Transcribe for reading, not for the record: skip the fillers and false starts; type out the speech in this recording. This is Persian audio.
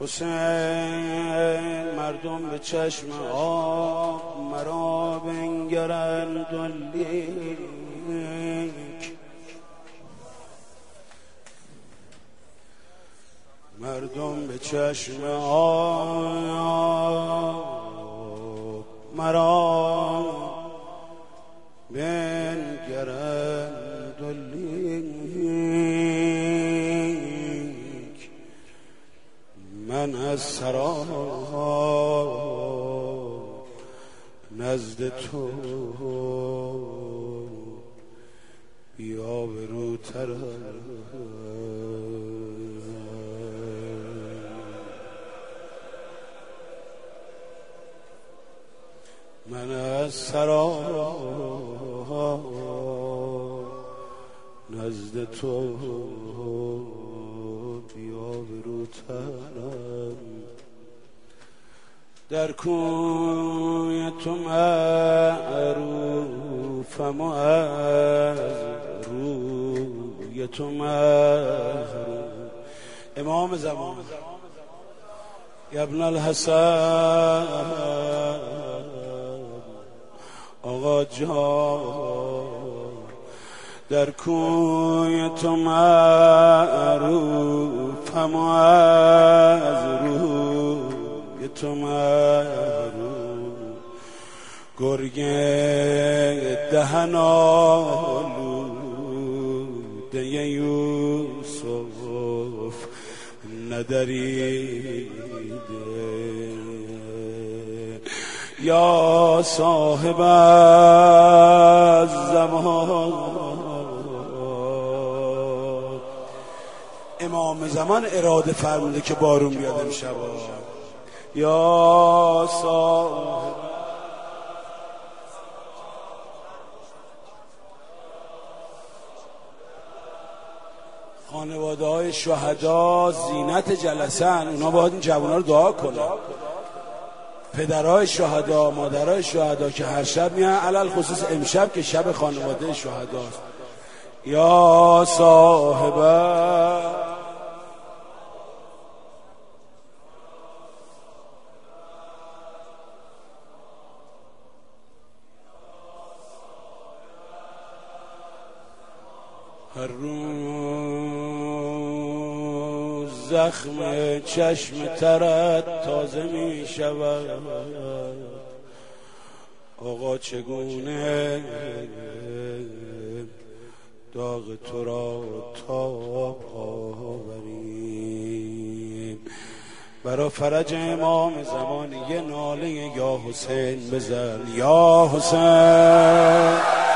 حسین مردم به چشم آب مرا بنگرند و لیک مردم به چشم آب مرا بنگرند و لیک من از سرا نزد تو بی‌آبروترم من از سرا نزد تو بی‌آبروترم در کوی تو معروفم و از روی تو محروم. امام زمان ابن الحسن آقا جان در کوی تو معروفم و از روی تو محروم. گرگ دهن آلوده یوسف ندریده یا صاحب الزمان. امام زمان اراده فرموده که بارون بیاد امشب. یا صاحب خانواده های شهدا زینت جلسن، اونا باید این جوانها رو دعا کنن. پدرهای شهدا، مادرهای شهدا که هر شب میان، علل خصوص امشب که شب خانواده شهداست. یا صاحب هر روز زخم چشم ترت تازه می شود. آقا چگونه داغ تو را تاب آوریم. برا فرج امام زمان یه ناله یا حسین بزن. یا حسین